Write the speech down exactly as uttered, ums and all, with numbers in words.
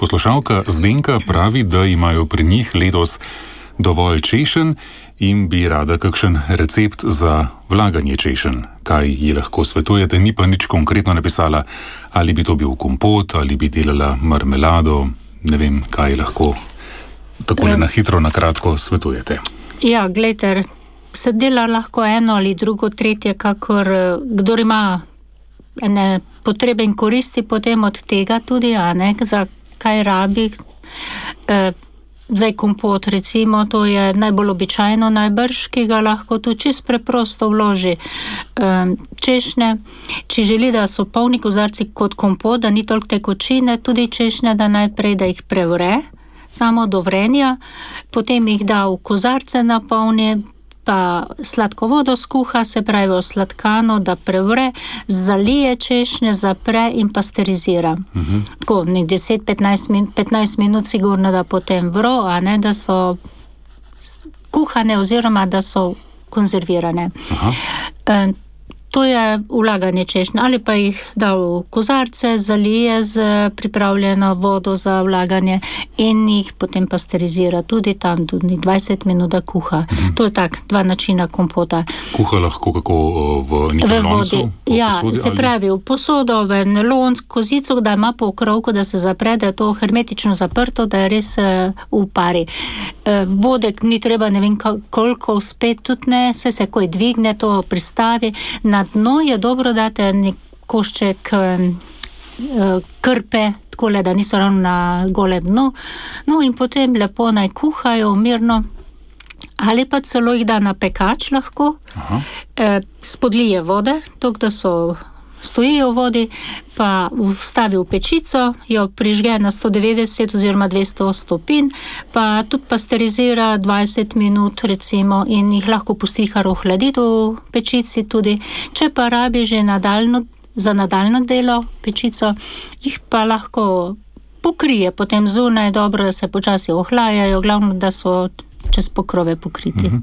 Poslušalka Zdenka pravi, da imajo pri njih letos dovolj češenj in bi rada kakšen recept za vlaganje češenj. Kaj ji lahko svetujete, ni pa nič konkretno napisala, ali bi to bil kompot, ali bi delala marmelado, ne vem, kaj lahko takole na hitro, na kratko svetujete. Ja, glejte, se dela lahko eno ali drugo, tretje, kakor kdor ima ene potrebe in koristi potem od tega tudi, a ne, za kaj rabi. E, zdaj kompot, recimo, to je najbolj običajno najbrž, ki ga lahko tu čisto preprosto vloži. E, češnje, če želi, da so polni kozarci kot kompot, da ni toliko tekočine, tudi češnje, da najprej, da jih prevre, samo do vrenja, potem jih da v kozarce napolni, pa sladko vodo skuha, se pravi osladkano, da prevre, zalije češnje, zapre in pasterizira. Uh-huh. Tako, nek deset do petnajst minut sigurno, da potem vro, a ne, da so kuhane oziroma da so konzervirane. Uh-huh. E, to je vlaganje češnje, ali pa jih da v kozarce, zalije z pripravljeno vodo za vlaganje in jih potem pasterizira tudi tam, tudi dvajset minut, da kuha. Mm. To je tak, dva načina kompota. Kuha lahko kako v nekem loncu? Ja, posodi, se ali... pravi v posodo, v lonc, kozico, da ima pokrovko, da se zapre, da je to hermetično zaprto, da je res uh, v pari. Uh, vodek ni treba, ne vem koliko, spet tudi ne, se se koj dvigne, to pristavi. Na dno je dobro dati nek košček uh, krpe, takole, da niso ravno na golem dnu. No in potem lepo naj kuhajo mirno, ali pa celo jih da na pekač lahko, e, spodlije vode, tok da so stojijo v vodi, pa vstavi v pečico, jo prižge na sto devetdeset oziroma dvesto stopinj, pa tudi pasterizira dvajset minut recimo in jih lahko pusti kar ohladiti v pečici tudi. Če pa rabi že nadaljno, za nadaljno delo pečico, jih pa lahko pokrije potem zunaj, dobro, da se počasi ohlajajo, glavno, da so čez pokrove pokriti.